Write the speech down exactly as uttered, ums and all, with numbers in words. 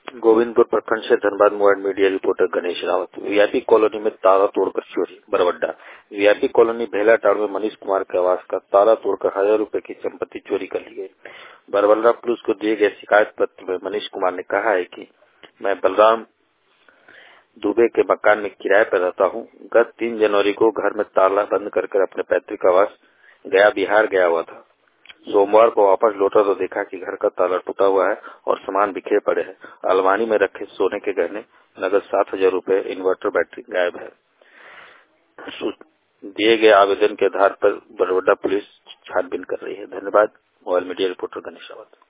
गोविंदपुर प्रखंड से Dhanbad mobile media reporter Ganesh Rawat. VIP colony में ताला तोड़कर चोरी बरवड्डा। वीआईपी कॉलोनी भेला टाड़ में मनीष कुमार के आवास का ताला तोड़कर हजार रुपए की संपत्ति चोरी कर ली गई। बरवड्डा पुलिस को दिए गए शिकायत पत्र में मनीष कुमार ने कहा है कि मैं बलराम दुबे के मकान में किराए पर रहता हूँ। गत तीन जनवरी को घर में ताला बंद कर अपने पैतृक आवास गया बिहार गया हुआ था। सोमवार को वापस लौटा तो देखा कि घर का ताला टूटा हुआ है और सामान बिखरे पड़े हैं। अलमारी में रखे सोने के गहने, नगद सात हजार रूपए, इन्वर्टर बैटरी गायब है। दिए गए आवेदन के आधार पर बरवड्डा पुलिस छानबीन कर रही है। धन्यवाद। Mobile media reporter Ganesh Rawat.